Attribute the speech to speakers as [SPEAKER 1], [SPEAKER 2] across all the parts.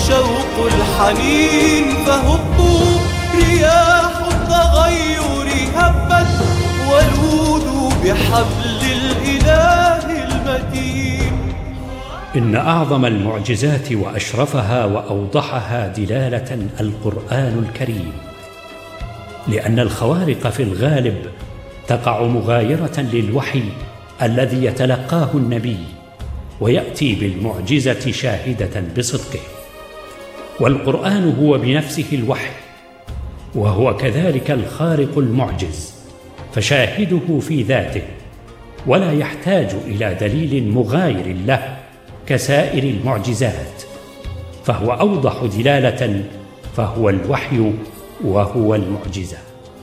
[SPEAKER 1] شوق الحنين فهبوا رياح التغير هبت ولودوا بحبل الإله المتين.
[SPEAKER 2] إن أعظم المعجزات وأشرفها وأوضحها دلالة القرآن الكريم، لأن الخوارق في الغالب تقع مغايرة للوحي الذي يتلقاه النبي، ويأتي بالمعجزة شاهدة بصدقه. والقرآن هو بنفسه الوحي، وهو كذلك الخارق المعجز، فشاهده في ذاته، ولا يحتاج إلى دليل مغاير له كسائر المعجزات، فهو أوضح دلالة، فهو الوحي وهو المعجزة.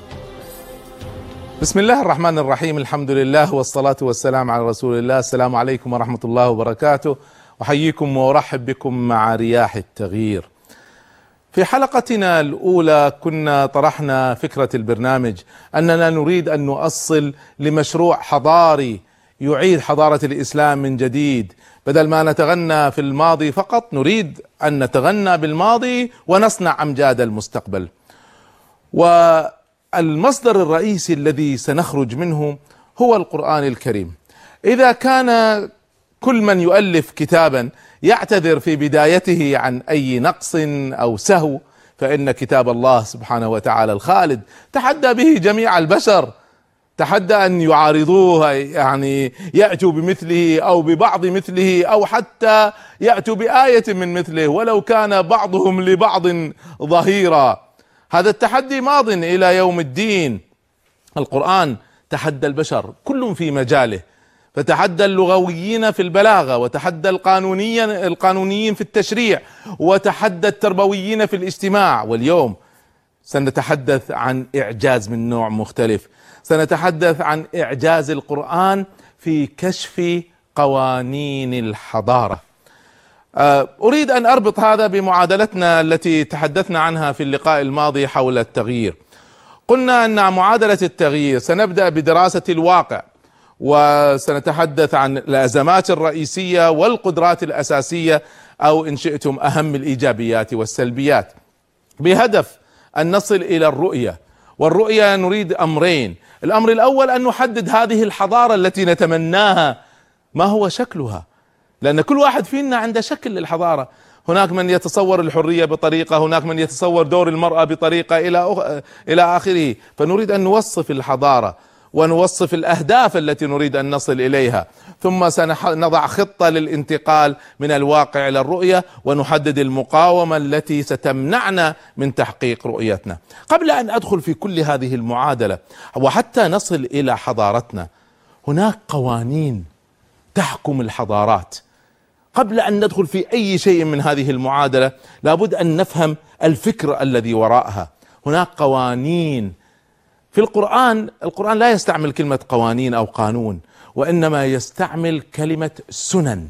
[SPEAKER 3] بسم الله الرحمن الرحيم، الحمد لله والصلاة والسلام على رسول الله. السلام عليكم ورحمة الله وبركاته، أحييكم وأرحب بكم مع رياح التغيير. في حلقتنا الأولى كنا طرحنا فكرة البرنامج أننا نريد أن نؤصل لمشروع حضاري يعيد حضارة الإسلام من جديد، بدل ما نتغنى في الماضي فقط نريد أن نتغنى بالماضي ونصنع أمجاد المستقبل. والمصدر الرئيسي الذي سنخرج منه هو القرآن الكريم. إذا كان كل من يؤلف كتابا يعتذر في بدايته عن أي نقص أو سهو، فإن كتاب الله سبحانه وتعالى الخالد تحدى به جميع البشر، تحدى أن يعارضوه، يعني يأتوا بمثله أو ببعض مثله أو حتى يأتوا بآية من مثله ولو كان بعضهم لبعض ظهيرا. هذا التحدي ماض إلى يوم الدين. القرآن تحدى البشر كل في مجاله، فتحدى اللغويين في البلاغة، وتحدى القانونيين في التشريع، وتحدى التربويين في الاجتماع. واليوم سنتحدث عن إعجاز من نوع مختلف، سنتحدث عن إعجاز القرآن في كشف قوانين الحضارة. أريد أن أربط هذا بمعادلتنا التي تحدثنا عنها في اللقاء الماضي حول التغيير. قلنا أن معادلة التغيير سنبدأ بدراسة الواقع، وسنتحدث عن الأزمات الرئيسية والقدرات الأساسية، أو إن شئتم أهم الإيجابيات والسلبيات، بهدف أن نصل إلى الرؤية. والرؤية نريد أمرين: الأمر الأول أن نحدد هذه الحضارة التي نتمناها ما هو شكلها، لأن كل واحد فينا عنده شكل للحضارة. هناك من يتصور الحرية بطريقة، هناك من يتصور دور المرأة بطريقة إلى آخره. فنريد أن نوصف الحضارة ونوصف الأهداف التي نريد أن نصل إليها، ثم سنضع خطة للانتقال من الواقع إلى الرؤية، ونحدد المقاومة التي ستمنعنا من تحقيق رؤيتنا. قبل أن أدخل في كل هذه المعادلة وحتى نصل إلى حضارتنا، هناك قوانين تحكم الحضارات. قبل أن ندخل في أي شيء من هذه المعادلة لابد أن نفهم الفكر الذي وراءها. هناك قوانين في القرآن لا يستعمل كلمة قوانين أو قانون، وإنما يستعمل كلمة سنن.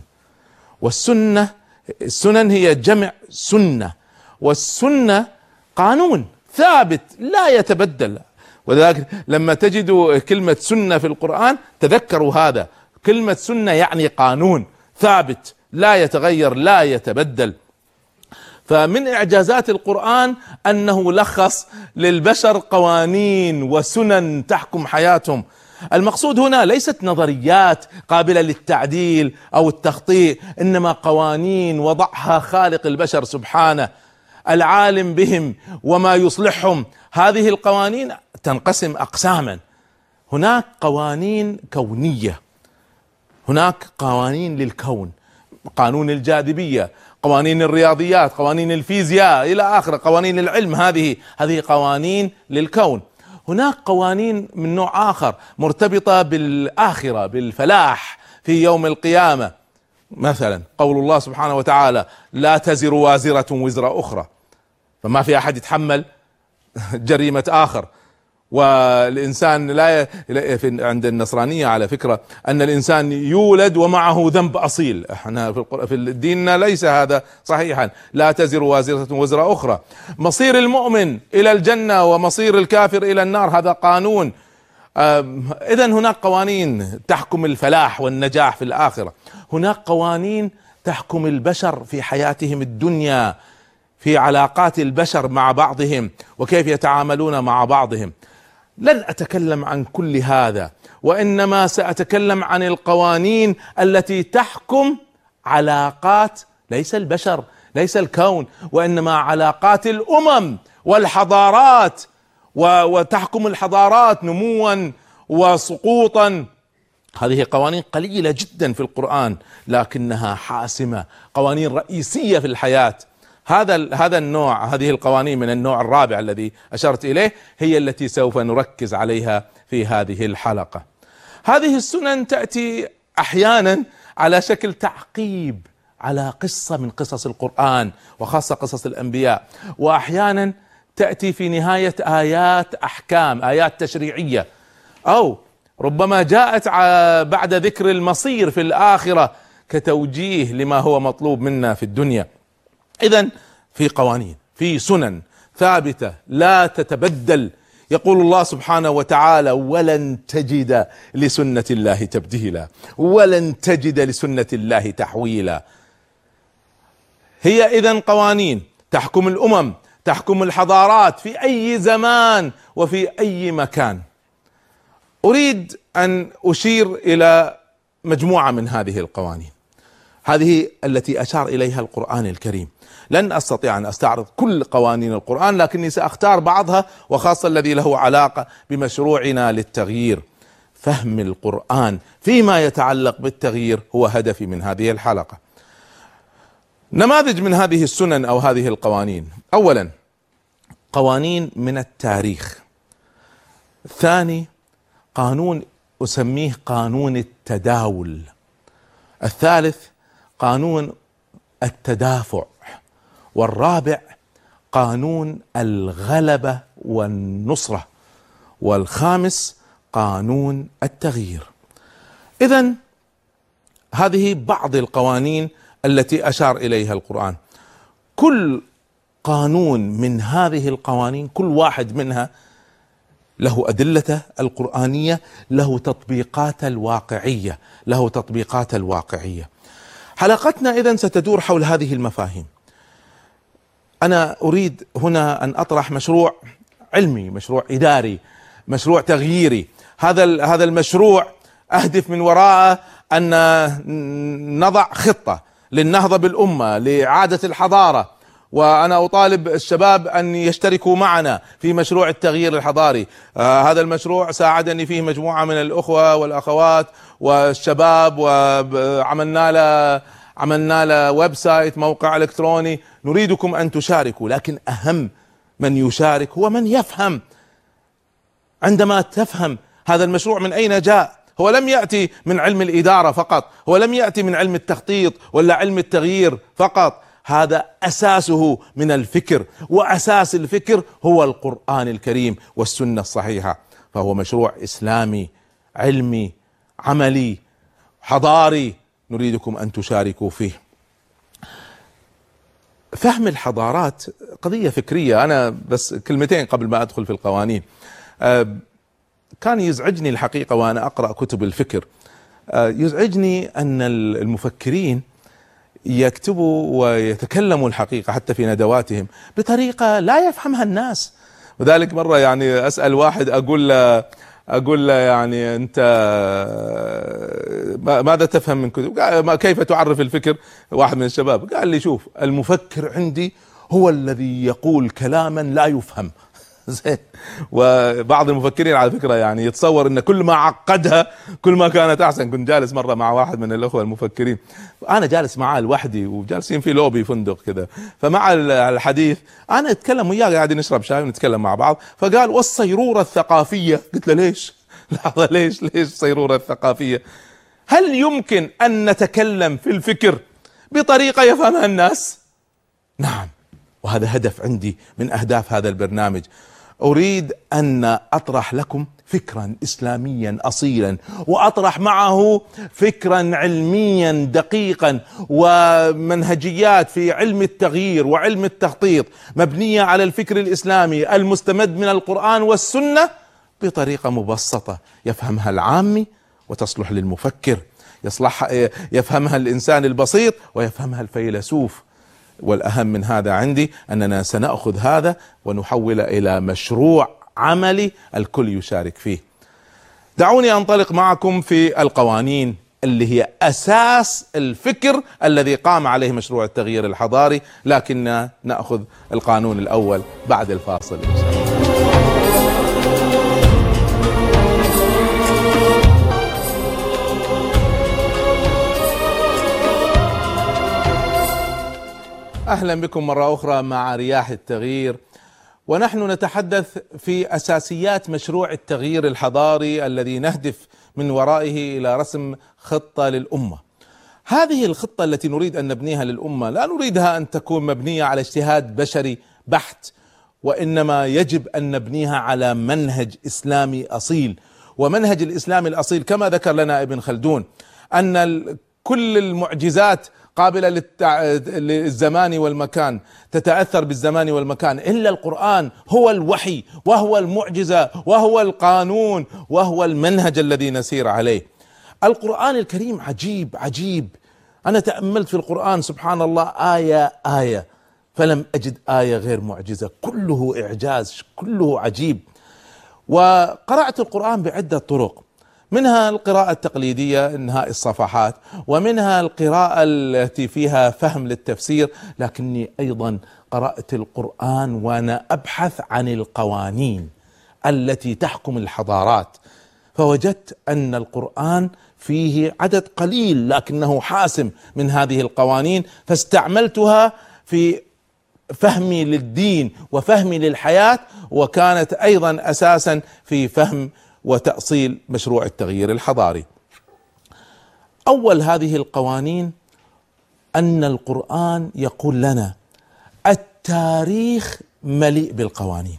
[SPEAKER 3] السنن هي جمع سنة، والسنة قانون ثابت لا يتبدل. ولذلك لما تجدوا كلمة سنة في القرآن تذكروا هذا، كلمة سنة يعني قانون ثابت لا يتغير لا يتبدل. فمن إعجازات القرآن أنه لخص للبشر قوانين وسنن تحكم حياتهم. المقصود هنا ليست نظريات قابلة للتعديل أو التخطيء، إنما قوانين وضعها خالق البشر سبحانه العالم بهم وما يصلحهم. هذه القوانين تنقسم أقساما: هناك قوانين كونية، هناك قوانين للكون، قانون الجاذبية، قوانين الرياضيات، قوانين الفيزياء إلى آخر، قوانين العلم، هذه قوانين للكون. هناك قوانين من نوع آخر مرتبطة بالآخرة، بالفلاح في يوم القيامة. مثلا قول الله سبحانه وتعالى: لا تزر وازرة وزر أخرى، فما في أحد يتحمل جريمة آخر. والإنسان عند النصرانية على فكرة أن الإنسان يولد ومعه ذنب أصيل. احنا في الدين ليس هذا صحيحا، لا تزر وازرة وزر أخرى. مصير المؤمن إلى الجنة ومصير الكافر إلى النار، هذا قانون. إذن هناك قوانين تحكم الفلاح والنجاح في الآخرة. هناك قوانين تحكم البشر في حياتهم الدنيا، في علاقات البشر مع بعضهم وكيف يتعاملون مع بعضهم. لن أتكلم عن كل هذا، وإنما سأتكلم عن القوانين التي تحكم علاقات ليس البشر، ليس الكون، وإنما علاقات الأمم والحضارات، وتحكم الحضارات نموا وسقوطا. هذه قوانين قليلة جدا في القرآن لكنها حاسمة، قوانين رئيسية في الحياة. هذا النوع، هذه القوانين من النوع الرابع الذي أشرت إليه هي التي سوف نركز عليها في هذه الحلقة. هذه السنن تأتي أحيانا على شكل تعقيب على قصة من قصص القرآن وخاصة قصص الأنبياء، وأحيانا تأتي في نهاية آيات أحكام، آيات تشريعية، أو ربما جاءت بعد ذكر المصير في الآخرة كتوجيه لما هو مطلوب منا في الدنيا. إذن في قوانين، في سنن ثابتة لا تتبدل. يقول الله سبحانه وتعالى: ولن تجد لسنة الله تبديلا، ولن تجد لسنة الله تحويلا. هي إذن قوانين تحكم الأمم، تحكم الحضارات في أي زمان وفي أي مكان. أريد أن أشير إلى مجموعة من هذه القوانين، هذه التي أشار إليها القرآن الكريم. لن أستطيع أن أستعرض كل قوانين القرآن، لكني سأختار بعضها، وخاصة الذي له علاقة بمشروعنا للتغيير. فهم القرآن فيما يتعلق بالتغيير هو هدفي من هذه الحلقة. نماذج من هذه السنن أو هذه القوانين: أولا قوانين من التاريخ. الثاني قانون أسميه قانون التداول. الثالث قانون التدافع. والرابع قانون الغلبة والنصرة. والخامس قانون التغيير. إذن هذه بعض القوانين التي أشار إليها القرآن. كل قانون من هذه القوانين، كل واحد منها له أدلته القرآنية، له تطبيقات الواقعية، له تطبيقات الواقعية. حلقتنا إذن ستدور حول هذه المفاهيم. أنا أريد هنا أن أطرح مشروع علمي، مشروع إداري، مشروع تغييري. هذا المشروع أهدف من وراءه أن نضع خطة للنهضة بالأمة، لإعادة الحضارة. وأنا أطالب الشباب أن يشتركوا معنا في مشروع التغيير الحضاري. هذا المشروع ساعدني فيه مجموعة من الأخوة والأخوات والشباب، وعملنا له ويب سايت، موقع إلكتروني. نريدكم أن تشاركوا، لكن أهم من يشارك هو من يفهم. عندما تفهم هذا المشروع من أين جاء، هو لم يأتي من علم الإدارة فقط، هو لم يأتي من علم التخطيط ولا علم التغيير فقط، هذا أساسه من الفكر، وأساس الفكر هو القرآن الكريم والسنة الصحيحة. فهو مشروع إسلامي علمي عملي حضاري، نريدكم أن تشاركوا فيه. فهم الحضارات قضية فكرية. أنا بس كلمتين قبل ما أدخل في القوانين. كان يزعجني الحقيقة وأنا أقرأ كتب الفكر، يزعجني أن المفكرين يكتبوا ويتكلموا الحقيقة حتى في ندواتهم بطريقة لا يفهمها الناس. وذلك مرة يعني أسأل واحد أقول له يعني أنت ماذا تفهم من كتب؟ كيف تعرف الفكر؟ واحد من الشباب قال لي: شوف، المفكر عندي هو الذي يقول كلاما لا يفهم. زين. وبعض المفكرين على فكرة يعني يتصور ان كل ما عقدها كل ما كانت احسن. كنت جالس مرة مع واحد من الاخوة المفكرين، انا جالس معاه لوحدي وجالسين في لوبي فندق كذا، فمع الحديث انا اتكلم وياه، قاعدين نشرب شاي ونتكلم مع بعض، فقال: والصيرورة الثقافية. قلت له: ليش؟ لحظة، ليش الصيرورة الثقافية؟ هل يمكن ان نتكلم في الفكر بطريقة يفهمها الناس؟ نعم، وهذا هدف عندي من اهداف هذا البرنامج. أريد أن أطرح لكم فكرا إسلاميا أصيلا، وأطرح معه فكرا علميا دقيقا، ومنهجيات في علم التغيير وعلم التخطيط مبنية على الفكر الإسلامي المستمد من القرآن والسنة بطريقة مبسطة يفهمها العامي وتصلح للمفكر، يفهمها الإنسان البسيط ويفهمها الفيلسوف. والأهم من هذا عندي أننا سنأخذ هذا ونحول إلى مشروع عملي الكل يشارك فيه. دعوني أنطلق معكم في القوانين اللي هي أساس الفكر الذي قام عليه مشروع التغيير الحضاري، لكن نأخذ القانون الأول بعد الفاصل إن شاء الله. أهلا بكم مرة أخرى مع رياح التغيير، ونحن نتحدث في أساسيات مشروع التغيير الحضاري الذي نهدف من ورائه إلى رسم خطة للأمة. هذه الخطة التي نريد أن نبنيها للأمة لا نريدها أن تكون مبنية على اجتهاد بشري بحت، وإنما يجب أن نبنيها على منهج إسلامي أصيل. ومنهج الإسلام الأصيل كما ذكر لنا ابن خلدون أن كل المعجزات قابلة للزمان والمكان، تتأثر بالزمان والمكان، إلا القرآن هو الوحي وهو المعجزة وهو القانون وهو المنهج الذي نسير عليه. القرآن الكريم عجيب عجيب. أنا تأملت في القرآن سبحان الله آية آية فلم أجد آية غير معجزة، كله إعجاز، كله عجيب. وقرأت القرآن بعدة طرق، منها القراءة التقليدية انهاء الصفحات، ومنها القراءة التي فيها فهم للتفسير، لكني ايضا قرأت القرآن وانا ابحث عن القوانين التي تحكم الحضارات، فوجدت ان القرآن فيه عدد قليل لكنه حاسم من هذه القوانين، فاستعملتها في فهمي للدين وفهمي للحياة، وكانت ايضا اساسا في فهم وتأصيل مشروع التغيير الحضاري. أول هذه القوانين أن القرآن يقول لنا التاريخ مليء بالقوانين،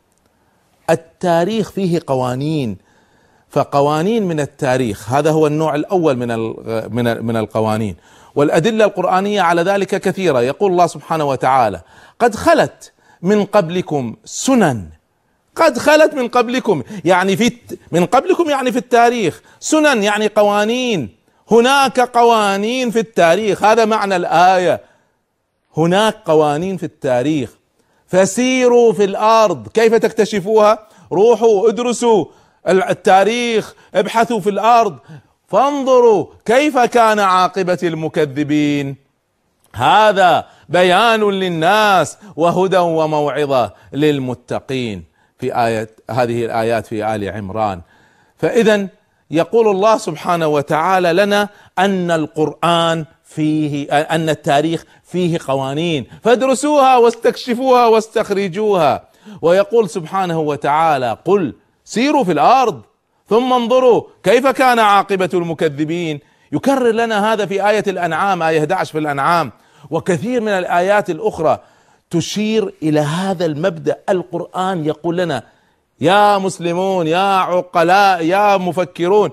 [SPEAKER 3] التاريخ فيه قوانين، فقوانين من التاريخ، هذا هو النوع الأول من القوانين. والأدلة القرآنية على ذلك كثيرة. يقول الله سبحانه وتعالى قد خلت من قبلكم سنن، قد خلت من قبلكم يعني من قبلكم يعني في التاريخ، سنن يعني قوانين، هناك قوانين في التاريخ، هذا معنى الآية، هناك قوانين في التاريخ، فسيروا في الأرض. كيف تكتشفوها؟ روحوا ادرسوا التاريخ، ابحثوا في الأرض، فانظروا كيف كان عاقبة المكذبين. هذا بيان للناس وهدى وموعظة للمتقين في هذه الآيات في آل عمران. فإذا يقول الله سبحانه وتعالى لنا أن القرآن فيه، أن التاريخ فيه قوانين، فادرسوها واستكشفوها واستخرجوها. ويقول سبحانه وتعالى قل سيروا في الأرض ثم انظروا كيف كان عاقبة المكذبين. يكرر لنا هذا في آية الأنعام، آية 11 في الأنعام، وكثير من الآيات الأخرى تشير إلى هذا المبدأ. القرآن يقول لنا يا مسلمون، يا عقلاء، يا مفكرون،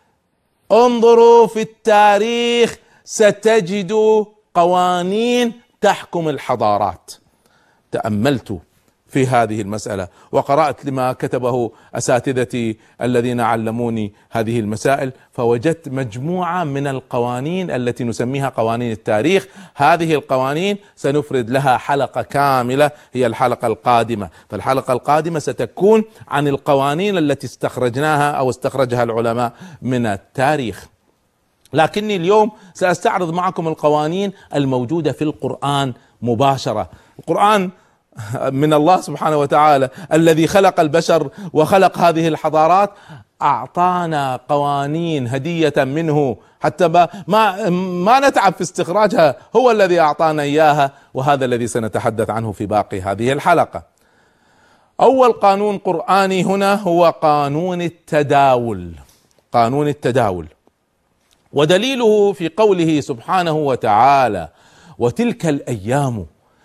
[SPEAKER 3] انظروا في التاريخ ستجدوا قوانين تحكم الحضارات. تأملت في هذه المسألة وقرأت لما كتبه أساتذتي الذين علموني هذه المسائل، فوجدت مجموعة من القوانين التي نسميها قوانين التاريخ. هذه القوانين سنفرد لها حلقة كاملة، هي الحلقة القادمة. فالحلقة القادمة ستكون عن القوانين التي استخرجناها أو استخرجها العلماء من التاريخ، لكني اليوم سأستعرض معكم القوانين الموجودة في القرآن مباشرة. القرآن من الله سبحانه وتعالى الذي خلق البشر وخلق هذه الحضارات، أعطانا قوانين هدية منه، حتى ما نتعب في استخراجها، هو الذي أعطانا إياها، وهذا الذي سنتحدث عنه في باقي هذه الحلقة. أول قانون قرآني هنا هو قانون التداول. قانون التداول، ودليله في قوله سبحانه وتعالى وتلك الأيام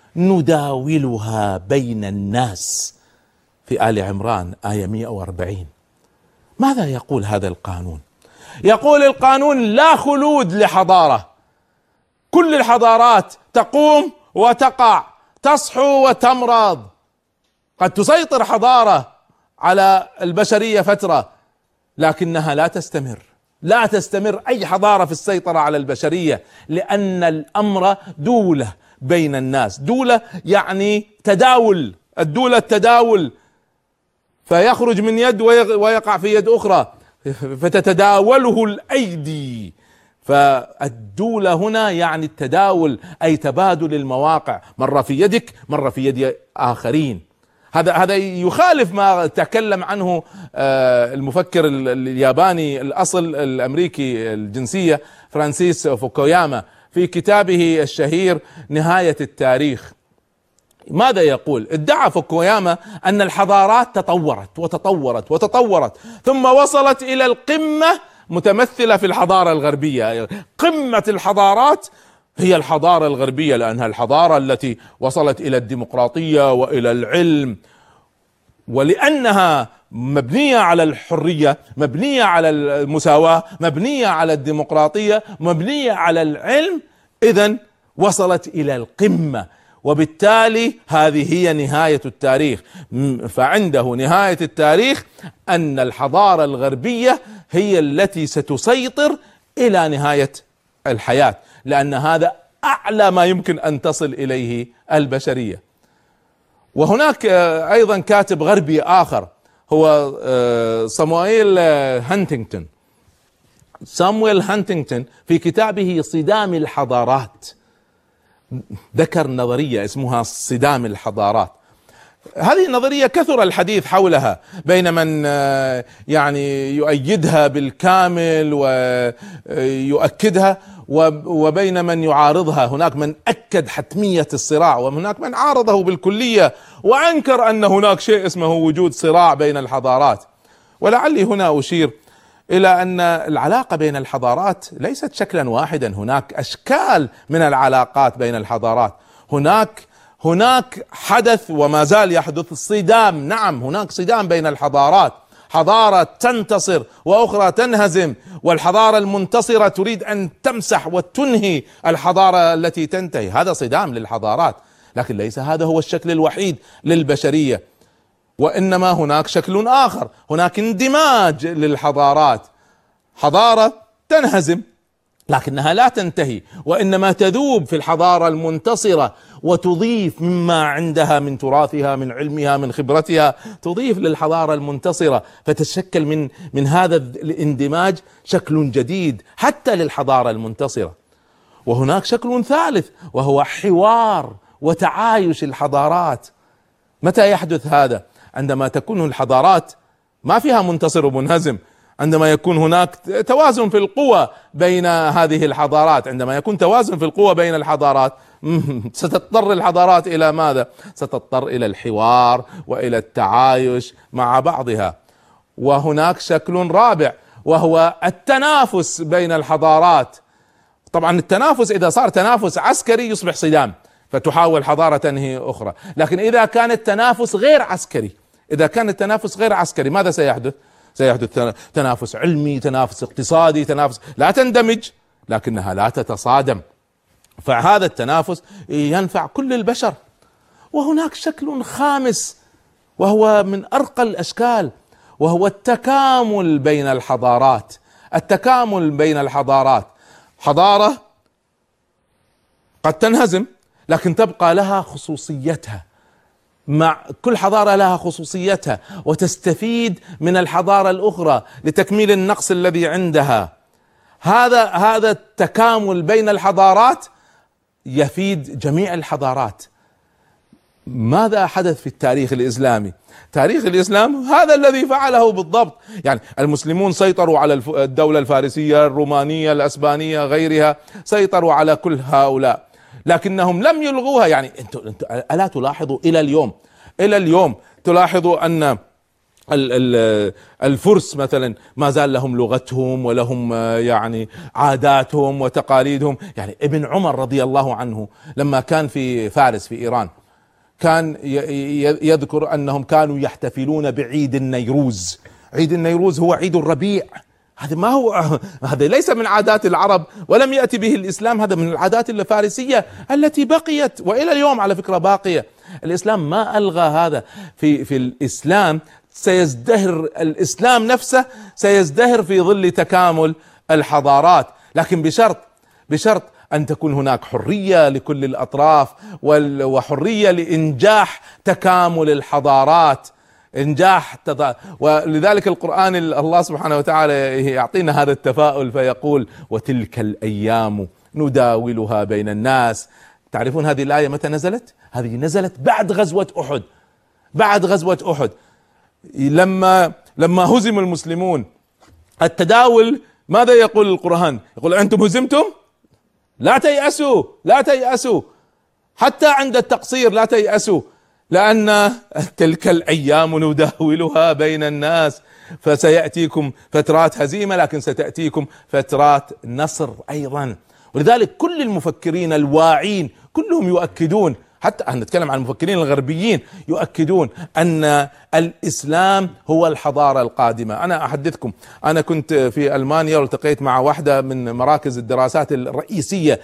[SPEAKER 3] نداولها بين الناس في آل عمران آية 140. ماذا يقول هذا القانون؟ يقول القانون لا خلود لحضارة، كل الحضارات تقوم وتقع، تصحو وتمرض. قد تسيطر حضارة على البشرية فترة، لكنها لا تستمر، أي حضارة في السيطرة على البشرية، لأن الأمر دولة بين الناس. دولة يعني تداول، الدولة التداول، فيخرج من يد ويقع في يد أخرى فتتداوله الأيدي. فالدولة هنا يعني التداول، أي تبادل المواقع، مرة في يدك مرة في يد آخرين. هذا يخالف ما تكلم عنه المفكر الياباني الأصل الأمريكي الجنسية فرانسيس فوكوياما في كتابه الشهير نهاية التاريخ. ماذا يقول؟ ادعى فوكوياما أن الحضارات تطورت وتطورت وتطورت ثم وصلت إلى القمة متمثلة في الحضارة الغربية. قمة الحضارات هي الحضارة الغربية، لأنها الحضارة التي وصلت إلى الديمقراطية وإلى العلم، ولأنها مبنية على الحرية، مبنية على المساواة، مبنية على الديمقراطية، مبنية على العلم، إذن وصلت إلى القمة، وبالتالي هذه هي نهاية التاريخ. فعنده نهاية التاريخ أن الحضارة الغربية هي التي ستسيطر إلى نهاية الحياة، لأن هذا أعلى ما يمكن أن تصل إليه البشرية. وهناك أيضا كاتب غربي آخر هو صامويل هانتينغتون في كتابه صدام الحضارات ذكر نظرية اسمها صدام الحضارات. هذه النظرية كثر الحديث حولها بين من يعني يؤيدها بالكامل ويؤكدها، وبين من يعارضها. هناك من أكد حتمية الصراع، وهناك من عارضه بالكلية وأنكر أن هناك شيء اسمه وجود صراع بين الحضارات. ولعلي هنا أشير إلى أن العلاقة بين الحضارات ليست شكلا واحدا، هناك أشكال من العلاقات بين الحضارات. هناك حدث وما زال يحدث صدام، نعم هناك صدام بين الحضارات، حضارة تنتصر وأخرى تنهزم، والحضارة المنتصرة تريد أن تمسح وتنهي الحضارة التي تنتهي. هذا صدام للحضارات، لكن ليس هذا هو الشكل الوحيد للبشرية، وإنما هناك شكل آخر، هناك اندماج للحضارات. حضارة تنهزم لكنها لا تنتهي، وإنما تذوب في الحضارة المنتصرة وتضيف مما عندها من تراثها، من علمها، من خبرتها، تضيف للحضارة المنتصرة، فتتشكل من هذا الاندماج شكل جديد حتى للحضارة المنتصرة. وهناك شكل ثالث وهو حوار وتعايش الحضارات. متى يحدث هذا؟ عندما تكون الحضارات ما فيها منتصر ومنهزم، عندما يكون هناك توازن في القوى بين هذه الحضارات. عندما يكون توازن في القوى بين الحضارات ستضطر الحضارات إلى ماذا؟ ستضطر إلى الحوار وإلى التعايش مع بعضها. وهناك شكل رابع وهو التنافس بين الحضارات. طبعا التنافس إذا صار تنافس عسكري يصبح صدام، فتحاول حضارة تنهي أخرى. لكن إذا كان التنافس غير عسكري، إذا كان التنافس غير عسكري، ماذا سيحدث؟ سيحدث تنافس علمي، تنافس اقتصادي، تنافس لا تندمج لكنها لا تتصادم. فهذا التنافس ينفع كل البشر. وهناك شكل خامس وهو من أرقى الأشكال، وهو التكامل بين الحضارات. التكامل بين الحضارات، حضارة قد تنهزم لكن تبقى لها خصوصيتها، مع كل حضارة لها خصوصيتها، وتستفيد من الحضارة الأخرى لتكميل النقص الذي عندها. هذا التكامل بين الحضارات يفيد جميع الحضارات. ماذا حدث في التاريخ الإسلامي؟ تاريخ الإسلام هذا الذي فعله بالضبط. يعني المسلمون سيطروا على الدولة الفارسية، الرومانية، الأسبانية، غيرها، سيطروا على كل هؤلاء، لكنهم لم يلغوها. يعني انتم ألا تلاحظوا إلى اليوم تلاحظوا أن الفرس مثلا ما زال لهم لغتهم ولهم يعني عاداتهم وتقاليدهم. يعني ابن عمر رضي الله عنه لما كان في فارس في إيران كان يذكر أنهم كانوا يحتفلون بعيد النيروز. عيد النيروز هو عيد الربيع. هذا ليس من عادات العرب ولم يأتي به الإسلام، هذا من العادات الفارسية التي بقيت وإلى اليوم على فكرة باقية. الإسلام ما ألغى هذا. في الإسلام سيزدهر الإسلام نفسه، سيزدهر في ظل تكامل الحضارات، لكن بشرط أن تكون هناك حرية لكل الأطراف وحرية لإنجاح تكامل الحضارات، ولذلك القرآن الله سبحانه وتعالى يعطينا هذا التفاؤل فيقول: وتلك الأيام نداولها بين الناس. تعرفون هذه الآية متى نزلت؟ هذه نزلت بعد غزوة أحد. بعد غزوة أحد لما هزم المسلمون، التداول ماذا يقول القرآن؟ يقول: أنتم هزمتم لا تيأسوا، لا تيأسوا، حتى عند التقصير لا تيأسوا، لأن تلك الأيام نداولها بين الناس، فسيأتيكم فترات هزيمة لكن ستأتيكم فترات نصر أيضا. ولذلك كل المفكرين الواعين كلهم يؤكدون، حتى نتكلم عن المفكرين الغربيين، يؤكدون أن الإسلام هو الحضارة القادمة. أنا أحدثكم، أنا كنت في ألمانيا والتقيت مع واحدة من مراكز الدراسات الرئيسية،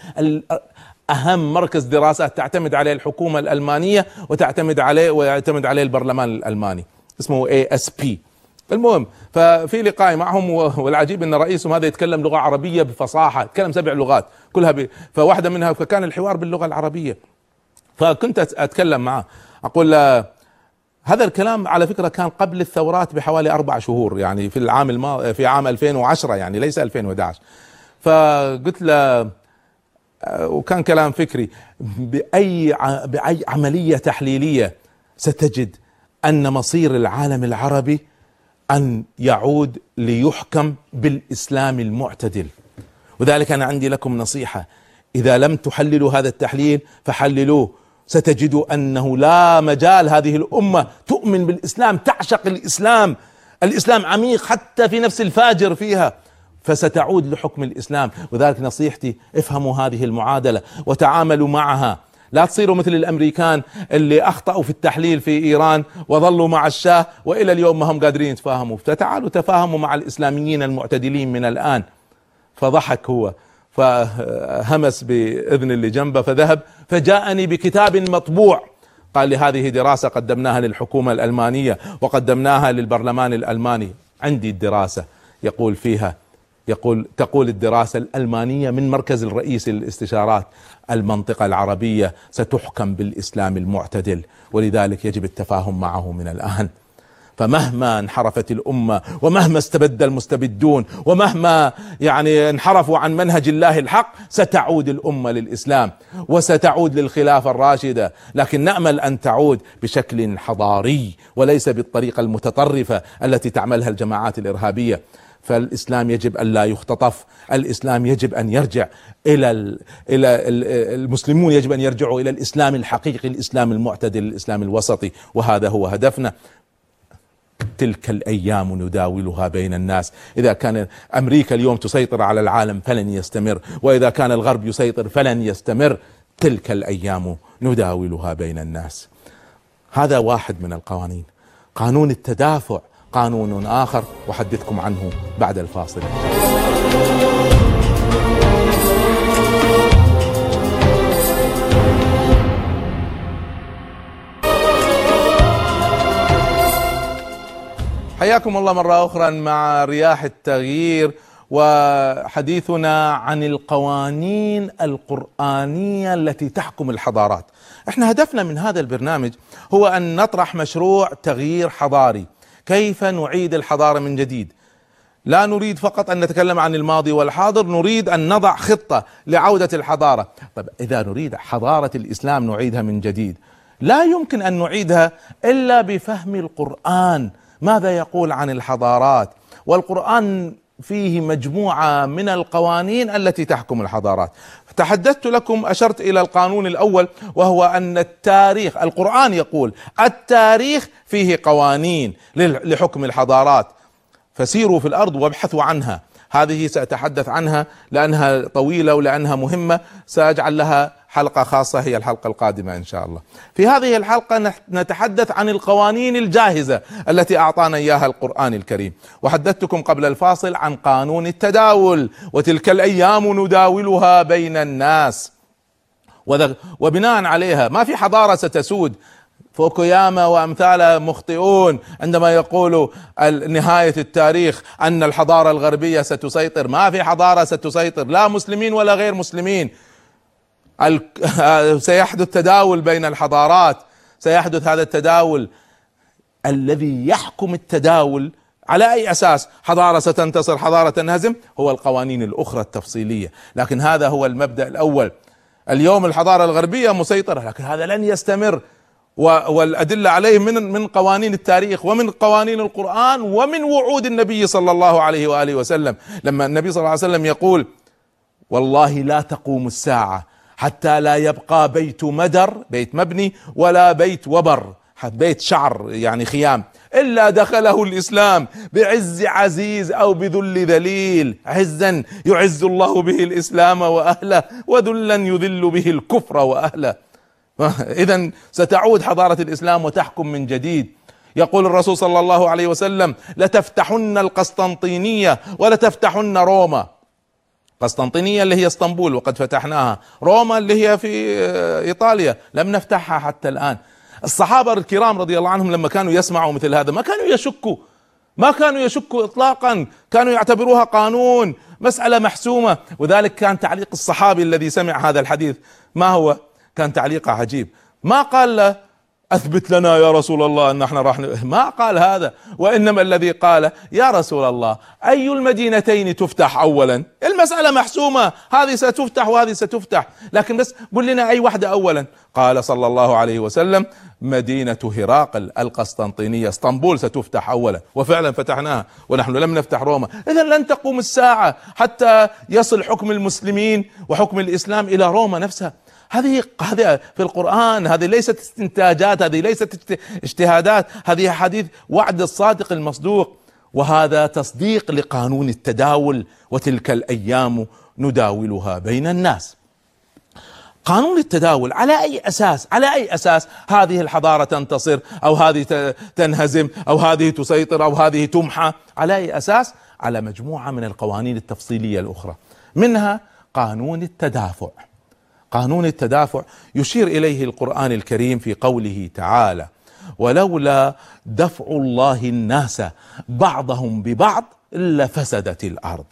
[SPEAKER 3] أهم مركز دراسات تعتمد عليه الحكومة الألمانية ويعتمد عليه البرلمان الألماني، اسمه ASP. المهم، ففي لقاء معهم، والعجيب أن رئيسهم هذا يتكلم لغة عربية بفصاحة، يتكلم 7 لغات كلها فواحدة منها فكان الحوار باللغة العربية. فكنت أتكلم معه أقول: هذا الكلام على فكرة كان قبل الثورات بحوالي 4 شهور، يعني في العام الماضي، في عام 2010، يعني ليس 2011. فقلت له، وكان كلام فكري: بأي عملية تحليلية ستجد أن مصير العالم العربي أن يعود ليحكم بالإسلام المعتدل. وذلك أنا عندي لكم نصيحة: إذا لم تحللوا هذا التحليل فحللوه، ستجدوا أنه لا مجال، هذه الأمة تؤمن بالإسلام، تعشق الإسلام، الإسلام عميق حتى في نفس الفاجر فيها، فستعود لحكم الإسلام. وذلك نصيحتي: افهموا هذه المعادلة وتعاملوا معها، لا تصيروا مثل الأمريكان اللي أخطأوا في التحليل في إيران وظلوا مع الشاه وإلى اليوم ما هم قادرين يتفاهموا. فتعالوا تفاهموا مع الإسلاميين المعتدلين من الآن. فضحك هو، فهمس بإذن اللي جنبه، فذهب فجاءني بكتاب مطبوع، قال لي: هذه دراسة قدمناها للحكومة الألمانية وقدمناها للبرلمان الألماني. عندي الدراسة، يقول فيها، تقول الدراسة الألمانية من مركز الرئيس للاستشارات: المنطقة العربية ستحكم بالإسلام المعتدل، ولذلك يجب التفاهم معه من الآن. فمهما انحرفت الأمة، ومهما استبد المستبدون، ومهما انحرفوا عن منهج الله الحق، ستعود الأمة للإسلام وستعود للخلافة الراشدة، لكن نأمل أن تعود بشكل حضاري وليس بالطريقة المتطرفة التي تعملها الجماعات الإرهابية. فالإسلام يجب أن لا يختطف، الإسلام يجب أن يرجع إلى المسلمون يجب أن يرجعوا إلى الإسلام الحقيقي، الإسلام المعتدل، الإسلام الوسطي، وهذا هو هدفنا. تلك الأيام نداولها بين الناس. إذا كان أمريكا اليوم تسيطر على العالم فلن يستمر، وإذا كان الغرب يسيطر فلن يستمر. تلك الأيام نداولها بين الناس. هذا واحد من القوانين. قانون التدافع قانون آخر، أحدثكم عنه بعد الفاصل. حياكم الله مرة أخرى مع رياح التغيير، وحديثنا عن القوانين القرآنية التي تحكم الحضارات. احنا هدفنا من هذا البرنامج هو أن نطرح مشروع تغيير حضاري، كيف نعيد الحضارة من جديد. لا نريد فقط أن نتكلم عن الماضي والحاضر، نريد أن نضع خطة لعودة الحضارة. طيب، إذا نريد حضارة الإسلام نعيدها من جديد، لا يمكن أن نعيدها إلا بفهم القرآن ماذا يقول عن الحضارات. والقرآن فيه مجموعة من القوانين التي تحكم الحضارات. تحدثت لكم، أشرت إلى القانون الأول، وهو أن التاريخ، القرآن يقول التاريخ فيه قوانين لحكم الحضارات، فسيروا في الأرض وابحثوا عنها. هذه سأتحدث عنها لأنها طويلة ولأنها مهمة، سأجعل لها حلقة خاصة، هي الحلقة القادمة إن شاء الله. في هذه الحلقة نتحدث عن القوانين الجاهزة التي أعطانا إياها القرآن الكريم. وحدثتكم قبل الفاصل عن قانون التداول، وتلك الأيام نداولها بين الناس، وبناء عليها ما في حضارة ستسود. فوكوياما وأمثاله مخطئون عندما يقولوا نهاية التاريخ أن الحضارة الغربية ستسيطر. ما في حضارة ستسيطر، لا مسلمين ولا غير مسلمين. سيحدث تداول بين الحضارات، سيحدث هذا التداول. الذي يحكم التداول على أي أساس؟ حضارة ستنتصر، حضارة تنهزم، هو القوانين الأخرى التفصيلية. لكن هذا هو المبدأ الأول. اليوم الحضارة الغربية مسيطرة، لكن هذا لن يستمر، والأدلة عليه من قوانين التاريخ ومن قوانين القرآن ومن وعود النبي صلى الله عليه وآله وسلم. لما النبي صلى الله عليه وسلم يقول: والله لا تقوم الساعة حتى لا يبقى بيت مدر، بيت مبني، ولا بيت وبر، بيت شعر يعني خيام، إلا دخله الإسلام بعز عزيز أو بذل ذليل. عزا يعز الله به الإسلام وأهله، وذلا يذل به الكفر وأهله. إذا ستعود حضارة الإسلام وتحكم من جديد. يقول الرسول صلى الله عليه وسلم: لتفتحن القسطنطينية ولتفتحن روما. قسطنطينية اللي هي اسطنبول وقد فتحناها، روما اللي هي في إيطاليا لم نفتحها حتى الآن. الصحابة الكرام رضي الله عنهم لما كانوا يسمعوا مثل هذا ما كانوا يشكوا إطلاقا، كانوا يعتبروها قانون، مسألة محسومة. وذلك كان تعليق الصحابي الذي سمع هذا الحديث ما هو؟ كان تعليقه عجيب، ما قال له: أثبت لنا يا رسول الله أن احنا راح ما قال هذا، وإنما الذي قال: يا رسول الله، أي المدينتين تفتح أولا؟ المسألة محسومة، هذه ستفتح وهذه ستفتح، لكن بس قل لنا أي واحدة أولا. قال صلى الله عليه وسلم: مدينة هراقل القسطنطينية، اسطنبول ستفتح أولا، وفعلا فتحناها، ونحن لم نفتح روما. إذن لن تقوم الساعة حتى يصل حكم المسلمين وحكم الإسلام إلى روما نفسها. هذه في القرآن، هذه ليست استنتاجات، هذه ليست اجتهادات، هذه حديث وعد الصادق المصدوق، وهذا تصديق لقانون التداول. وتلك الأيام نداولها بين الناس. قانون التداول على أي أساس هذه الحضارة تنتصر أو هذه تنهزم أو هذه تسيطر أو هذه تمحى؟ على أي أساس؟ على مجموعة من القوانين التفصيلية الأخرى، منها قانون التدافع. قانون التدافع يشير إليه القرآن الكريم في قوله تعالى: ولولا دفع الله الناس بعضهم ببعض لفسدت الأرض.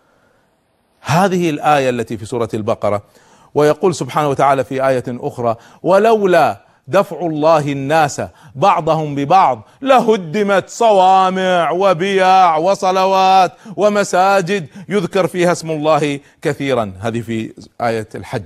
[SPEAKER 3] هذه الآية التي في سورة البقرة. ويقول سبحانه وتعالى في آية أخرى: ولولا دفع الله الناس بعضهم ببعض لهدمت صوامع وبيع وصلوات ومساجد يذكر فيها اسم الله كثيرا. هذه في آية الحج.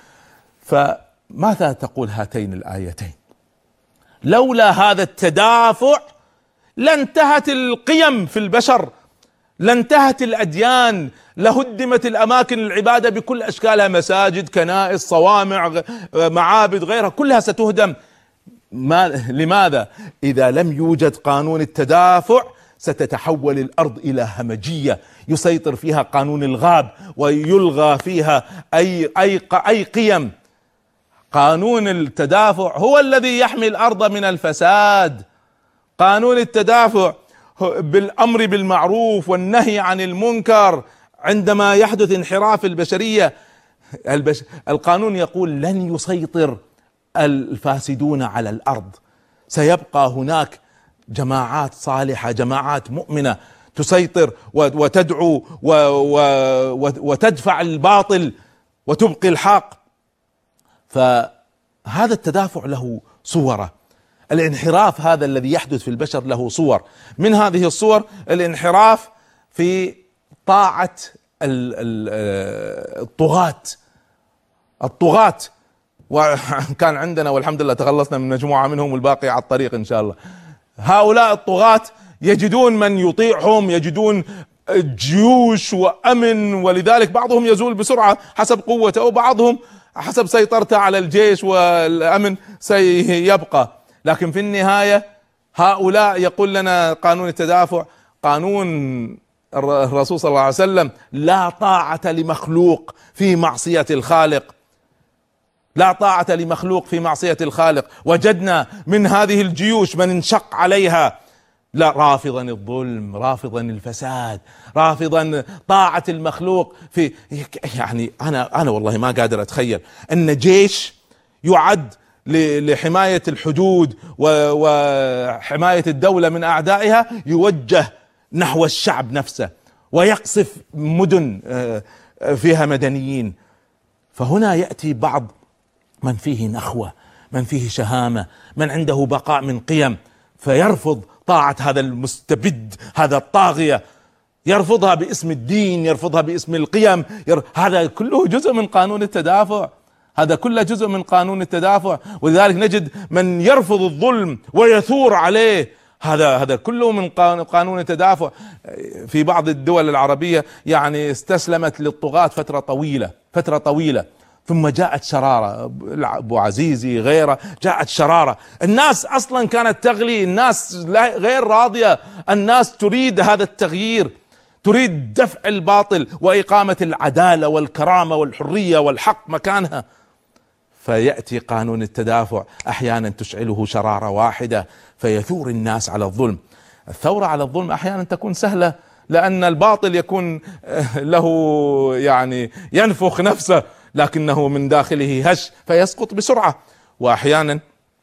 [SPEAKER 3] فماذا تقول هاتين الآيتين؟ لولا هذا التدافع لانتهت القيم في البشر، لانتهت الأديان، لهدمت الأماكن العبادة بكل أشكالها، مساجد، كنائس، صوامع، معابد، غيرها كلها ستهدم. لماذا؟ إذا لم يوجد قانون التدافع ستتحول الأرض إلى همجية يسيطر فيها قانون الغاب ويلغى فيها أي قيم. قانون التدافع هو الذي يحمي الأرض من الفساد. قانون التدافع بالأمر بالمعروف والنهي عن المنكر عندما يحدث انحراف البشرية. القانون يقول: لن يسيطر الفاسدون على الأرض، سيبقى هناك جماعات صالحة، جماعات مؤمنة تسيطر وتدعو وتدفع الباطل وتبقي الحق. فهذا التدافع له صوره. الانحراف هذا الذي يحدث في البشر له صور، من هذه الصور الانحراف في طاعة الطغاة. وكان عندنا والحمد لله تخلصنا من مجموعة منهم والباقي على الطريق إن شاء الله. هؤلاء الطغاة يجدون من يطيعهم، يجدون جيوش وأمن، ولذلك بعضهم يزول بسرعة حسب قوته، وبعضهم حسب سيطرته على الجيش والأمن سيبقى. لكن في النهاية هؤلاء يقول لنا قانون التدافع، قانون الرسول صلى الله عليه وسلم: لا طاعة لمخلوق في معصية الخالق. لا طاعة لمخلوق في معصية الخالق. وجدنا من هذه الجيوش من انشق عليها، لا، رافضا الظلم، رافضا الفساد، رافضا طاعة المخلوق. في يعني أنا والله ما قادر أتخيل أن جيش يعد لحماية الحدود وحماية الدولة من أعدائها يوجه نحو الشعب نفسه ويقصف مدن فيها مدنيين. فهنا يأتي بعض من فيه نخوة، من فيه شهامة، من عنده بقاء من قيم، فيرفض طاعة هذا المستبد، هذا الطاغية، يرفضها باسم الدين، يرفضها باسم القيم. هذا كله جزء من قانون التدافع، هذا كله جزء من قانون التدافع. ولذلك نجد من يرفض الظلم ويثور عليه، هذا كله من قانون التدافع. في بعض الدول العربية يعني استسلمت للطغاة فترة طويلة، ثم جاءت شرارة، أبو عزيزي غيره، جاءت شرارة، الناس أصلا كانت تغلي، الناس غير راضية، الناس تريد هذا التغيير، تريد دفع الباطل وإقامة العدالة والكرامة والحرية والحق مكانها. فيأتي قانون التدافع، أحيانا تشعله شرارة واحدة فيثور الناس على الظلم. الثورة على الظلم أحيانا تكون سهلة، لأن الباطل يكون له يعني ينفخ نفسه، لكنه من داخله هش فيسقط بسرعة. وأحيانا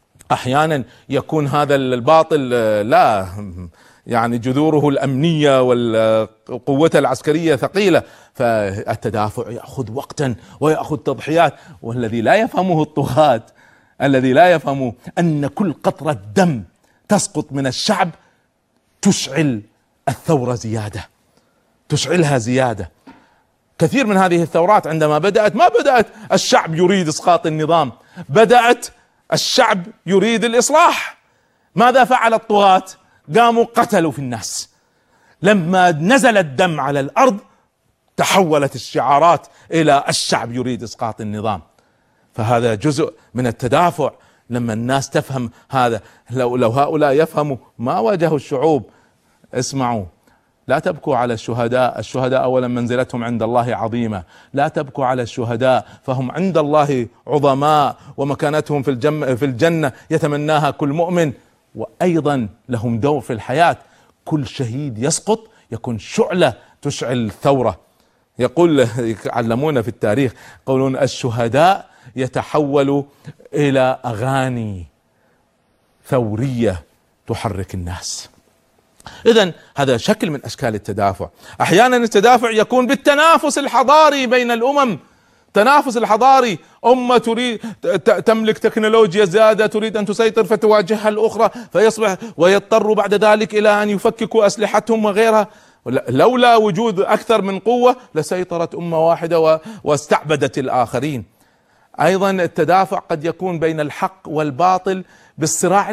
[SPEAKER 3] يكون هذا الباطل لا يعني جذوره الأمنية والقوة العسكرية ثقيلة، فالتدافع يأخذ وقتا ويأخذ تضحيات. والذي لا يفهمه الطغاة، الذي لا يفهمه أن كل قطرة دم تسقط من الشعب تشعل الثورة زيادة، تشعلها زيادة. كثير من هذه الثورات عندما بدأت ما بدأت الشعب يريد إسقاط النظام، بدأت الشعب يريد الإصلاح. ماذا فعل الطغاة؟ قاموا قتلوا في الناس. لما نزل الدم على الأرض تحولت الشعارات إلى الشعب يريد إسقاط النظام. فهذا جزء من التدافع. لما الناس تفهم هذا، لو هؤلاء يفهموا ما واجهوا الشعوب. اسمعوا، لا تبكوا على الشهداء، الشهداء أولا منزلتهم عند الله عظيمة، لا تبكوا على الشهداء فهم عند الله عظماء، ومكانتهم في الجنة يتمناها كل مؤمن، وأيضا لهم دور في الحياة. كل شهيد يسقط يكون شعلة تشعل الثورة. يقول علمونا في التاريخ، يقولون الشهداء يتحولوا إلى أغاني ثورية تحرك الناس. إذن هذا شكل من أشكال التدافع. أحيانا التدافع يكون بالتنافس الحضاري بين الأمم، تنافس الحضاري، أمة تريد تملك تكنولوجيا زيادة تريد أن تسيطر فتواجهها الأخرى، فيصبح ويضطر بعد ذلك إلى أن يفككوا أسلحتهم وغيرها. لولا وجود أكثر من قوة لسيطرت أمة واحدة واستعبدت الآخرين. أيضا التدافع قد يكون بين الحق والباطل بالصراع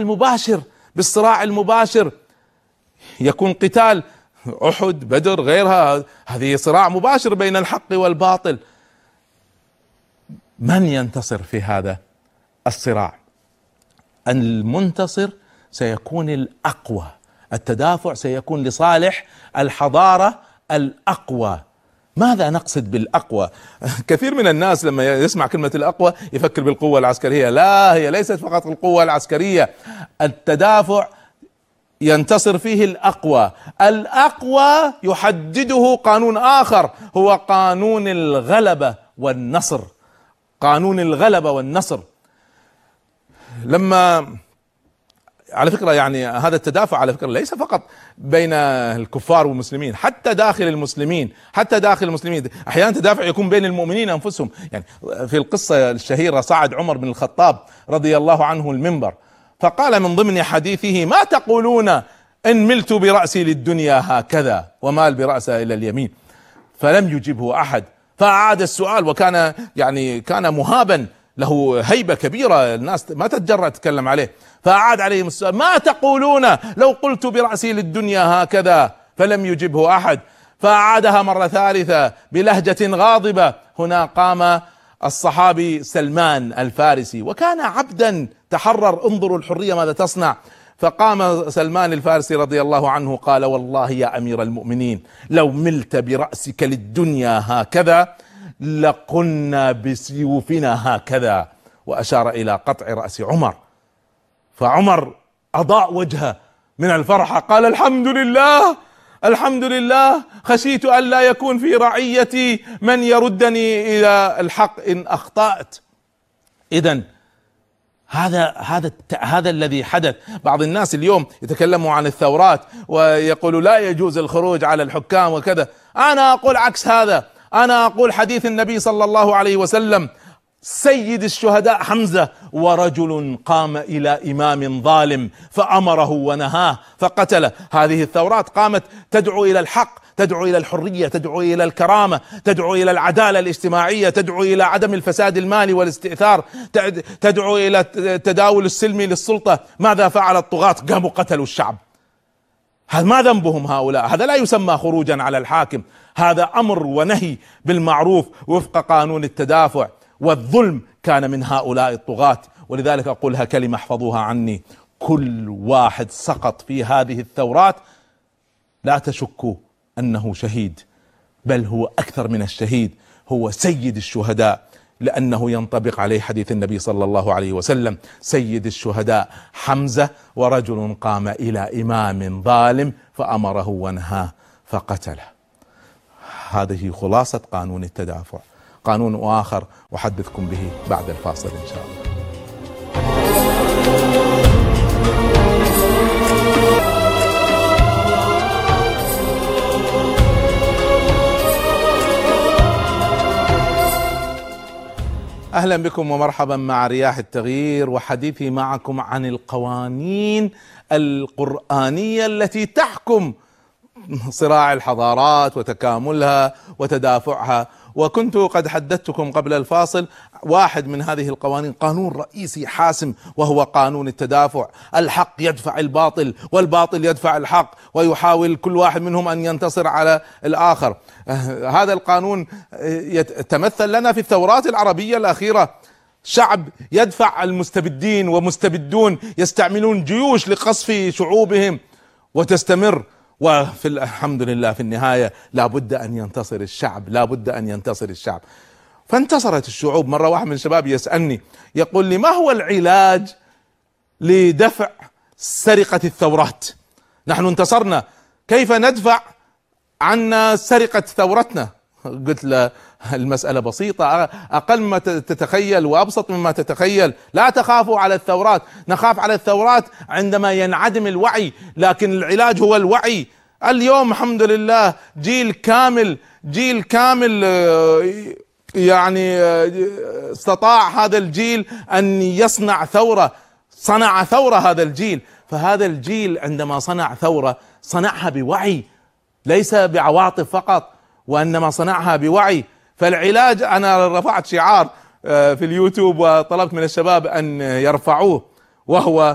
[SPEAKER 3] المباشر، يكون قتال أحد، بدر، غيرها، هذه صراع مباشر بين الحق والباطل. من ينتصر في هذا الصراع؟ المنتصر سيكون الأقوى. التدافع سيكون لصالح الحضارة الأقوى. ماذا نقصد بالأقوى؟ كثير من الناس لما يسمع كلمة الأقوى يفكر بالقوة العسكرية. لا، هي ليست فقط القوة العسكرية. التدافع ينتصر فيه الأقوى يحدده قانون آخر، هو قانون الغلبة والنصر. قانون الغلبة والنصر. لما على فكرة يعني هذا التدافع على فكرة ليس فقط بين الكفار والمسلمين، حتى داخل المسلمين، أحيانا تدافع يكون بين المؤمنين أنفسهم. يعني في القصة الشهيرة صعد عمر بن الخطاب رضي الله عنه المنبر، فقال من ضمن حديثه: ما تقولون إن ملت برأسي للدنيا هكذا ومال برأسه إلى اليمين؟ فلم يجبه أحد، فأعاد السؤال، وكان كان مهابا له هيبة كبيرة، الناس ما تتجرأ تتكلم عليه. فأعاد عليهم السؤال: ما تقولون لو قلت برأسي للدنيا هكذا؟ فلم يجبه أحد، فأعادها مرة ثالثة بلهجة غاضبة. هنا قام الصحابي سلمان الفارسي، وكان عبدا تحرر، انظروا الحرية ماذا تصنع. فقام سلمان الفارسي رضي الله عنه قال: والله يا أمير المؤمنين، لو ملت برأسك للدنيا هكذا لقلنا بسيوفنا هكذا، وأشار إلى قطع رأس عمر. فعمر أضاء وجهه من الفرحة، قال: الحمد لله، الحمد لله، خشيت أن لا يكون في رعيتي من يردني إلى الحق إن أخطأت. إذن هذا الذي حدث. بعض الناس اليوم يتكلموا عن الثورات ويقولوا لا يجوز الخروج على الحكام وكذا. أنا أقول عكس هذا، أنا أقول حديث النبي صلى الله عليه وسلم: سيد الشهداء حمزة: ورجل قام إلى إمام ظالم فأمره ونهاه فقتله. هذه الثورات قامت تدعو إلى الحق، تدعو إلى الحرية، تدعو إلى الكرامة، تدعو إلى العدالة الاجتماعية، تدعو إلى عدم الفساد المالي والاستئثار، تدعو إلى التداول السلمي للسلطة. ماذا فعل الطغاة؟ قاموا قتلوا الشعب. هذا ما ذنبهم هؤلاء؟ هذا لا يسمى خروجا على الحاكم، هذا أمر ونهي بالمعروف وفق قانون التدافع، والظلم كان من هؤلاء الطغاة. ولذلك أقولها كلمة احفظوها عني: كل واحد سقط في هذه الثورات لا تشكوا أنه شهيد، بل هو أكثر من الشهيد، هو سيد الشهداء، لأنه ينطبق عليه حديث النبي صلى الله عليه وسلم: سيد الشهداء حمزة، ورجل قام إلى إمام ظالم فأمره ونهاه فقتله. هذه خلاصة قانون التدافع. قانون آخر أحدثكم به بعد الفاصل إن شاء الله. أهلا بكم ومرحبا مع رياح التغيير، وحديثي معكم عن القوانين القرآنية التي تحكم صراع الحضارات وتكاملها وتدافعها. وكنت قد حدثتكم قبل الفاصل واحد من هذه القوانين، قانون رئيسي حاسم، وهو قانون التدافع. الحق يدفع الباطل والباطل يدفع الحق، ويحاول كل واحد منهم أن ينتصر على الآخر. هذا القانون يتمثل لنا في الثورات العربية الأخيرة. شعب يدفع المستبدين، ومستبدون يستعملون جيوش لقصف شعوبهم وتستمر. وفي الحمد لله في النهاية لابد أن ينتصر الشعب، لابد أن ينتصر الشعب. فانتصرت الشعوب. مرة واحد من الشباب يسألني يقول لي: ما هو العلاج لدفع سرقة الثورات؟ نحن انتصرنا، كيف ندفع عنا سرقة ثورتنا؟ قلت له: المسألة بسيطة، أقل ما تتخيل وأبسط مما تتخيل. لا تخافوا على الثورات، نخاف على الثورات عندما ينعدم الوعي، لكن العلاج هو الوعي. اليوم الحمد لله جيل كامل يعني استطاع هذا الجيل أن يصنع ثورة، صنع ثورة هذا الجيل. فهذا الجيل عندما صنع ثورة صنعها بوعي، ليس بعواطف فقط، وإنما صنعها بوعي. فالعلاج، أنا رفعت شعار في اليوتيوب وطلبت من الشباب أن يرفعوه، وهو: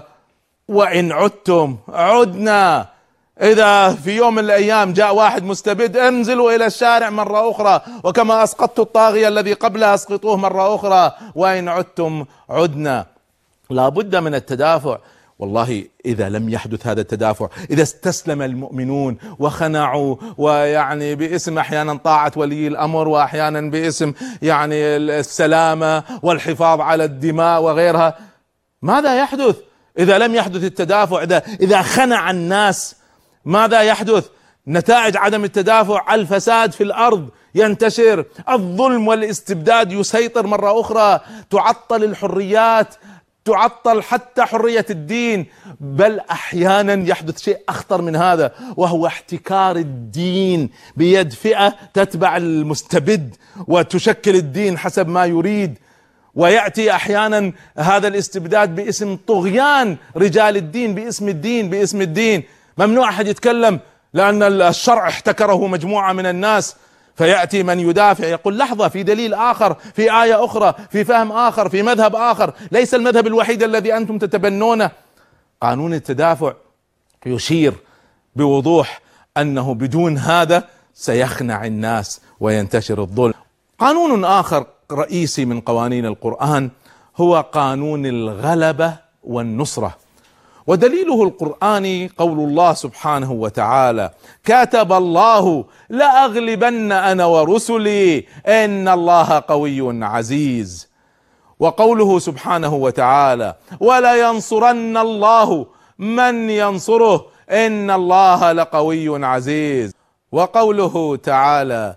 [SPEAKER 3] وإن عدتم عدنا. إذا في يوم من الأيام جاء واحد مستبد، انزلوا إلى الشارع مرة أخرى، وكما أسقطت الطاغية الذي قبلها أسقطوه مرة أخرى، وإن عدتم عدنا. لا بد من التدافع. والله إذا لم يحدث هذا التدافع، إذا استسلم المؤمنون وخنعوا، ويعني باسم أحيانا طاعة ولي الأمر، وأحيانا باسم يعني السلامة والحفاظ على الدماء وغيرها، ماذا يحدث؟ إذا لم يحدث التدافع، إذا خنع الناس، ماذا يحدث؟ نتائج عدم التدافع: الفساد في الأرض ينتشر، الظلم والاستبداد يسيطر مرة أخرى، تعطل الحريات، تعطل حتى حرية الدين. بل أحيانا يحدث شيء أخطر من هذا، وهو احتكار الدين بيد فئة تتبع المستبد وتشكل الدين حسب ما يريد. ويأتي أحيانا هذا الاستبداد باسم طغيان رجال الدين، باسم الدين. ممنوع أحد يتكلم لأن الشرع احتكره مجموعة من الناس. فيأتي من يدافع يقول: لحظة، في دليل آخر، في آية أخرى، في فهم آخر، في مذهب آخر، ليس المذهب الوحيد الذي أنتم تتبنونه. قانون التدافع يشير بوضوح أنه بدون هذا سيخنع الناس وينتشر الظلم. قانون آخر رئيسي من قوانين القرآن هو قانون الغلبة والنصرة، ودليله القرآني قول الله سبحانه وتعالى: كتب الله لأغلبن أنا ورسلي إن الله قوي عزيز. وقوله سبحانه وتعالى: ولا ينصرن الله من ينصره إن الله لقوي عزيز. وقوله تعالى: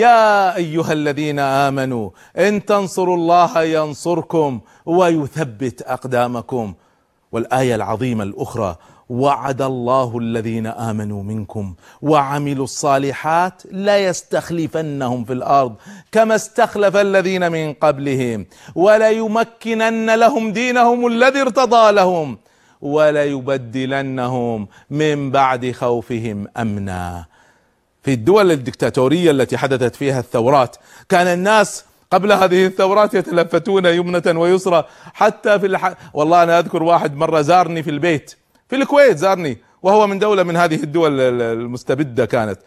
[SPEAKER 3] يا أيها الذين آمنوا إن تنصروا الله ينصركم ويثبت أقدامكم. والآية العظيمة الأخرى: وعد الله الذين آمنوا منكم وعملوا الصالحات ليستخلفنهم في الأرض كما استخلف الذين من قبلهم وليمكنن لهم دينهم الذي ارتضى لهم وليبدلنهم من بعد خوفهم أمنا. في الدول الدكتاتورية التي حدثت فيها الثورات كان الناس قبل هذه الثورات يتلفتون يمنة ويسرى، حتى والله أنا أذكر واحد مرة زارني في البيت في الكويت، زارني وهو من دولة من هذه الدول المستبدة كانت،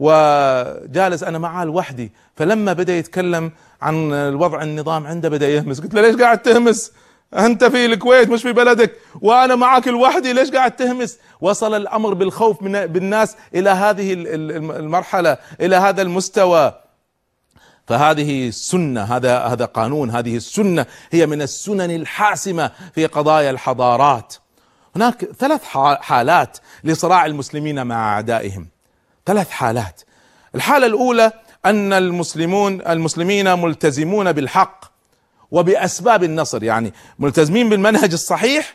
[SPEAKER 3] وجالس أنا معاه لوحدي، فلما بدأ يتكلم عن الوضع النظام عنده بدأ يهمس. قلت له: ليش قاعد تهمس؟ أنت في الكويت مش في بلدك، وأنا معك لوحدي، ليش قاعد تهمس؟ وصل الأمر بالخوف بالناس إلى هذه المرحلة، إلى هذا المستوى. فهذه السنة، هذا قانون، هذه السنة هي من السنن الحاسمة في قضايا الحضارات. هناك 3 حالات لصراع المسلمين مع أعدائهم، 3 حالات. الحالة الأولى أن المسلمين ملتزمون بالحق وبأسباب النصر، يعني ملتزمين بالمنهج الصحيح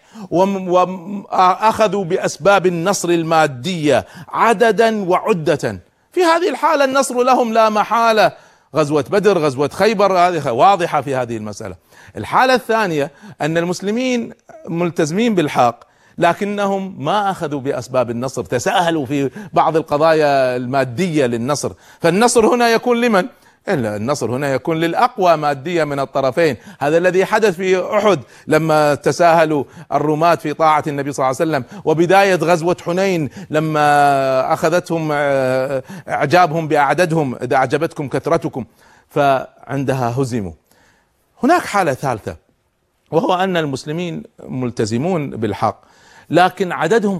[SPEAKER 3] وأخذوا بأسباب النصر المادية عددا وعدة. في هذه الحالة النصر لهم لا محالة. غزوة بدر، غزوة خيبر، هذه واضحة في هذه المسألة. الحالة الثانية أن المسلمين ملتزمين بالحق لكنهم ما أخذوا بأسباب النصر، تساهلوا في بعض القضايا المادية للنصر. فالنصر هنا يكون لمن؟ إلا النصر هنا يكون للأقوى ماديا من الطرفين. هذا الذي حدث في أحد لما تساهلوا الرماة في طاعة النبي صلى الله عليه وسلم، وبداية غزوة حنين لما أخذتهم إعجابهم بأعدادهم، إذا أعجبتكم كثرتكم، فعندها هزموا. هناك حالة ثالثة، وهو أن المسلمين ملتزمون بالحق لكن عددهم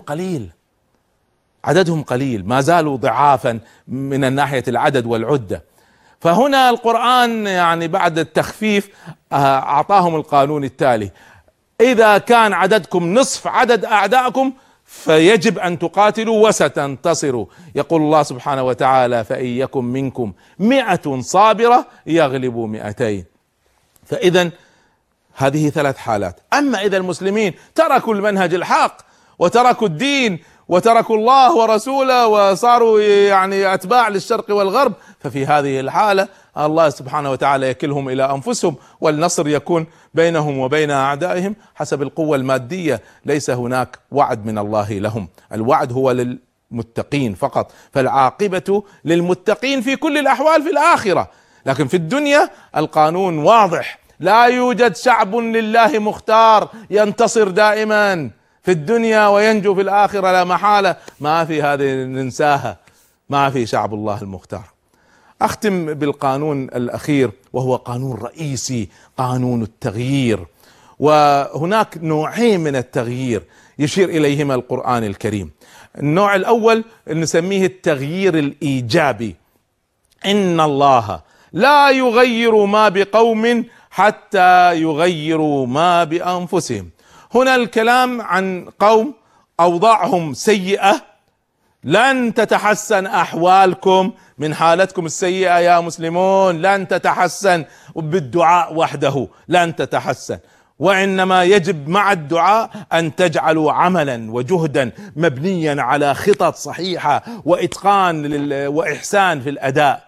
[SPEAKER 3] قليل، ما زالوا ضعافا من الناحية العدد والعدة. فهنا القرآن يعني بعد التخفيف أعطاهم القانون التالي: إذا كان عددكم نصف عدد أعدائكم فيجب أن تقاتلوا وستنتصروا. يقول الله سبحانه وتعالى: فإن يكن منكم 100 صابرة يغلبوا 200. فإذا هذه 3 حالات. أما إذا المسلمين تركوا المنهج الحق وتركوا الدين وتركوا الله ورسوله وصاروا يعني أتباع للشرق والغرب، ففي هذه الحالة الله سبحانه وتعالى يكلهم إلى أنفسهم، والنصر يكون بينهم وبين أعدائهم حسب القوة المادية. ليس هناك وعد من الله لهم، الوعد هو للمتقين فقط، فالعاقبة للمتقين في كل الأحوال في الآخرة. لكن في الدنيا القانون واضح، لا يوجد شعب لله مختار ينتصر دائما في الدنيا وينجو في الآخرة لا محالة. ما في هذه ننساها، ما في شعب الله المختار. أختم بالقانون الأخير وهو قانون رئيسي، قانون التغيير. وهناك نوعين من التغيير يشير إليهما القرآن الكريم. النوع الأول نسميه التغيير الإيجابي: إن الله لا يغير ما بقوم حتى يغيروا ما بأنفسهم. هنا الكلام عن قوم أوضاعهم سيئة، لن تتحسن أحوالكم من حالتكم السيئة يا مسلمون، لن تتحسن بالدعاء وحده، لن تتحسن، وإنما يجب مع الدعاء أن تجعلوا عملا وجهدا مبنيا على خطط صحيحة وإتقان وإحسان في الأداء.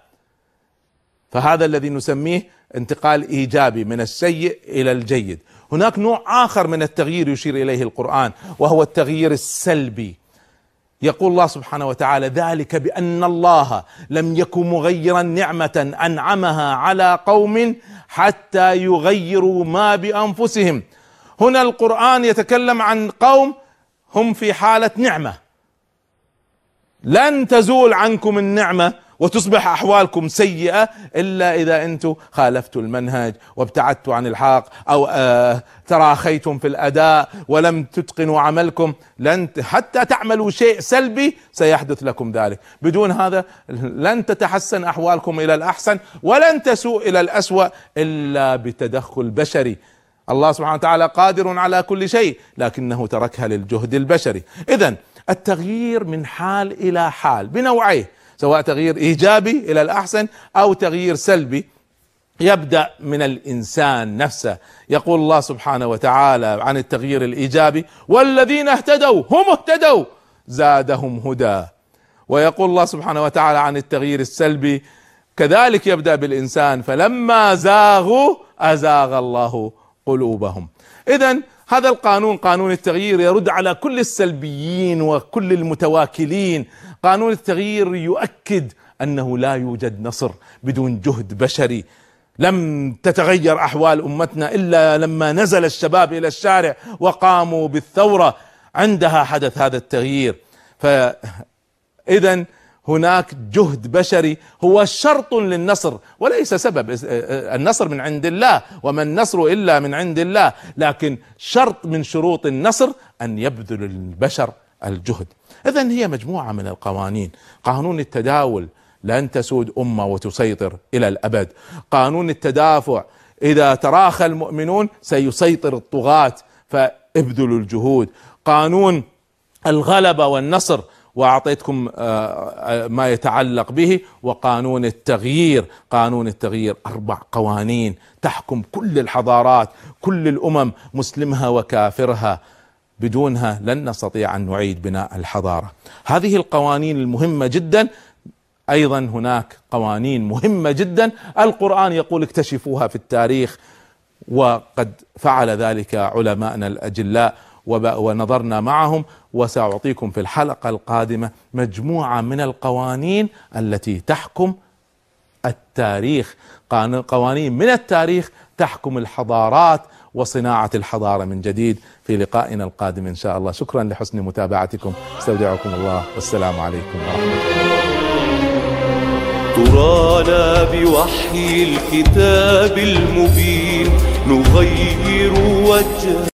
[SPEAKER 3] فهذا الذي نسميه انتقال إيجابي من السيء إلى الجيد. هناك نوع آخر من التغيير يشير إليه القرآن وهو التغيير السلبي. يقول الله سبحانه وتعالى: ذلك بأن الله لم يكن مغيرا نعمة أنعمها على قوم حتى يغيروا ما بأنفسهم. هنا القرآن يتكلم عن قوم هم في حالة نعمة، لن تزول عنكم النعمة وتصبح أحوالكم سيئة إلا إذا أنتم خالفتوا المنهج وابتعدتوا عن الحق أو تراخيتم في الأداء ولم تتقنوا عملكم. حتى تعملوا شيء سلبي سيحدث لكم ذلك. بدون هذا لن تتحسن أحوالكم إلى الأحسن ولن تسوء إلى الأسوأ إلا بتدخل بشري. الله سبحانه وتعالى قادر على كل شيء لكنه تركها للجهد البشري. إذن التغيير من حال إلى حال بنوعيه، سواء تغيير إيجابي إلى الأحسن أو تغيير سلبي. يبدأ من الإنسان نفسه. يقول الله سبحانه وتعالى عن التغيير الإيجابي: والذين اهتدوا هم اهتدوا زادهم هدى. ويقول الله سبحانه وتعالى عن التغيير السلبي كذلك يبدأ بالإنسان: فلما زاغوا أزاغ الله قلوبهم. إذن هذا القانون، قانون التغيير، يرد على كل السلبيين وكل المتواكلين. قانون التغيير يؤكد أنه لا يوجد نصر بدون جهد بشري. لم تتغير أحوال أمتنا إلا لما نزل الشباب إلى الشارع وقاموا بالثورة، عندها حدث هذا التغيير. فإذا هناك جهد بشري هو شرط للنصر وليس سبب. النصر من عند الله، وما النصر إلا من عند الله، لكن شرط من شروط النصر أن يبذل البشر الجهد. إذن هي مجموعة من القوانين. قانون التداول: لن تسود أمة وتسيطر إلى الأبد. قانون التدافع: إذا تراخى المؤمنون سيسيطر الطغاة، فابذلوا الجهود. قانون الغلبة والنصر، وأعطيتكم ما يتعلق به. وقانون التغيير، قانون التغيير 4 قوانين تحكم كل الحضارات، كل الأمم، مسلمها وكافرها. بدونها لن نستطيع أن نعيد بناء الحضارة. هذه القوانين المهمة جدا. أيضا هناك قوانين مهمة جدا القرآن يقول اكتشفوها في التاريخ، وقد فعل ذلك علماءنا الأجلاء ونظرنا معهم. وسأعطيكم في الحلقة القادمة مجموعة من القوانين التي تحكم التاريخ، قوانين من التاريخ تحكم الحضارات وصناعة الحضارة من جديد. في لقائنا القادم إن شاء الله. شكرا لحسن متابعتكم، استودعكم الله، والسلام عليكم ورحمة الله.
[SPEAKER 1] ترانا بوحي الكتاب المبين نغير وجه